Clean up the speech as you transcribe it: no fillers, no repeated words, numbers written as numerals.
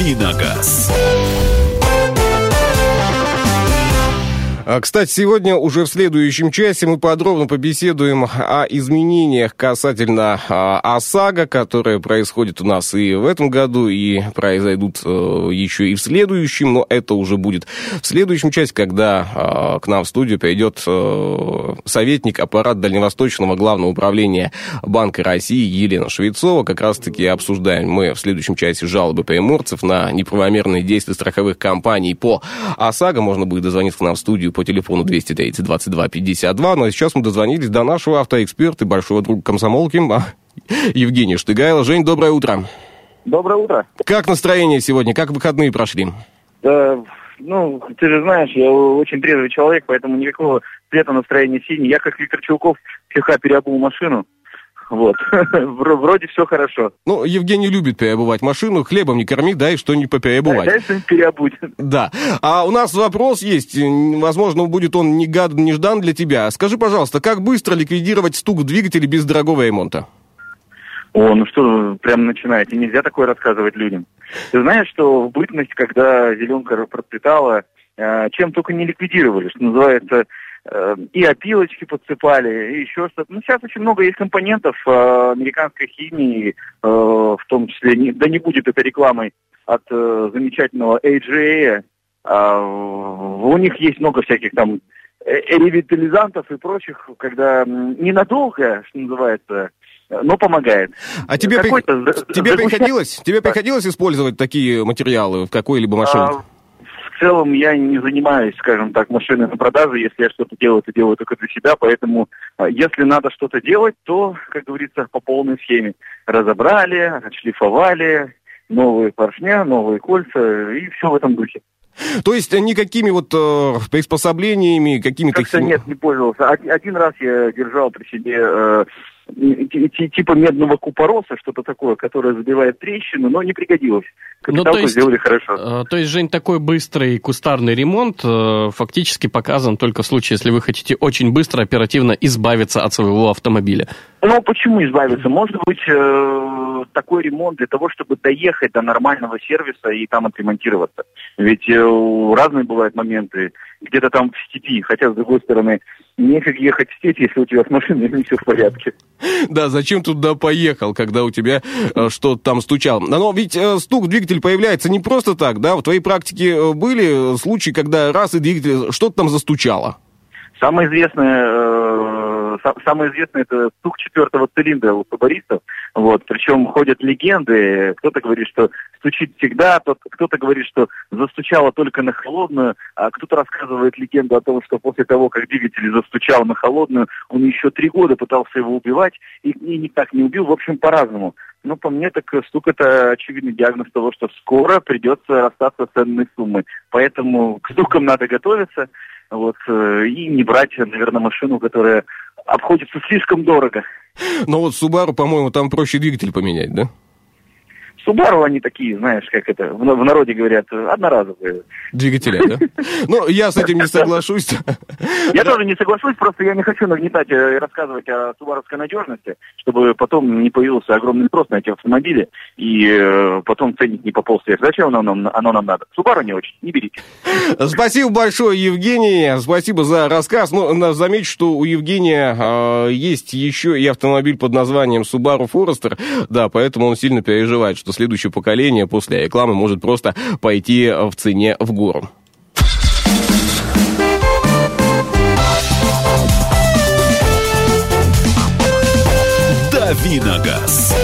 «Давиногаз». Кстати, сегодня уже в следующем часе мы подробно побеседуем о изменениях касательно ОСАГО, которые происходят у нас и в этом году, и произойдут еще и в следующем, но это уже будет в следующем часе, когда к нам в студию придет советник аппарата Дальневосточного главного управления Банка России Елена Швецова. Как раз-таки обсуждаем мы в следующем часе жалобы приморцев на неправомерные действия страховых компаний по ОСАГО. Можно будет дозвониться к нам в студию по телефону 230-22-52. Ну а сейчас мы дозвонились до нашего автоэксперта и большого друга комсомолки Евгения Штыгайла. Жень, доброе утро. Доброе утро. Как настроение сегодня? Как выходные прошли? Ну, ты же знаешь, я очень трезвый человек, поэтому никакого цвета настроения синий. Я, как Виктор Чулков, слегка переобул машину. Вот. Вроде все хорошо. Ну, Евгений любит переобувать машину. Хлебом не корми, дай что-нибудь попереобувать. Дай что-нибудь переобуть. Да. А у нас вопрос есть. Возможно, будет он неждан для тебя. Скажи, пожалуйста, как быстро ликвидировать стук в двигателе без дорогого ремонта? Ну что, прям начинаете. Нельзя такое рассказывать людям. Ты знаешь, что в бытность, когда зеленка процветала, чем только не ликвидировали, что называется, и опилочки подсыпали, и еще что-то. Ну, сейчас очень много есть компонентов американской химии, в том числе, не будет это рекламой от замечательного AGA. У них есть много всяких там ревитализантов и прочих, когда ненадолго, что называется, но помогает. А тебе приходилось использовать такие материалы в какой-либо машине? В целом я не занимаюсь, скажем так, машиной на продажу. Если я что-то делаю, то делаю только для себя. Поэтому, если надо что-то делать, то, как говорится, по полной схеме. Разобрали, отшлифовали, новые поршня, новые кольца и все в этом духе. То есть никакими вот приспособлениями, какими-то... Как-то нет, не пользовался. Один раз я держал при себе типа медного купороса, что-то такое, которое забивает трещины, но не пригодилось. Капиталку сделали хорошо. То есть, Жень, такой быстрый кустарный ремонт фактически показан только в случае, если вы хотите очень быстро, оперативно избавиться от своего автомобиля. Ну, почему избавиться? Может быть, такой ремонт для того, чтобы доехать до нормального сервиса и там отремонтироваться. Ведь разные бывают моменты, где-то там в степи, хотя, с другой стороны, нефиг ехать в степь, если у тебя с машиной не все в порядке. Да, зачем туда поехал, когда у тебя что-то там стучало? Но ведь стук в двигатель появляется не просто так, да? В твоей практике были случаи, когда раз и двигатель что-то там застучало? Самое известное это стук 4-го цилиндра у субаристов. Вот. Причем ходят легенды. Кто-то говорит, что стучит всегда, кто-то говорит, что застучало только на холодную, а кто-то рассказывает легенду о том, что после того, как двигатель застучал на холодную, он еще 3 года пытался его убивать и никак не убил. В общем, по-разному. Но по мне, так стук — это очевидный диагноз того, что скоро придется расстаться с ценной суммой. Поэтому к стукам надо готовиться. Вот, и не брать, наверное, машину, которая обходится слишком дорого. Но вот Subaru, по-моему, там проще двигатель поменять, да? Subaru, они такие, знаешь, как это, в народе говорят, одноразовые. Двигателя, да? Ну, я с этим не соглашусь. Я тоже не соглашусь, просто я не хочу нагнетать и рассказывать о субаровской надежности, чтобы потом не появился огромный спрос на эти автомобили, и потом ценник не пополз вверх. Зачем оно нам надо? Subaru не очень, не берите. Спасибо большое, Евгений, спасибо за рассказ. Ну, замечу, что у Евгения есть еще и автомобиль под названием Subaru Forester, да, поэтому он сильно переживает, что следующее поколение после рекламы может просто пойти в цене в гору. «Давиногаз».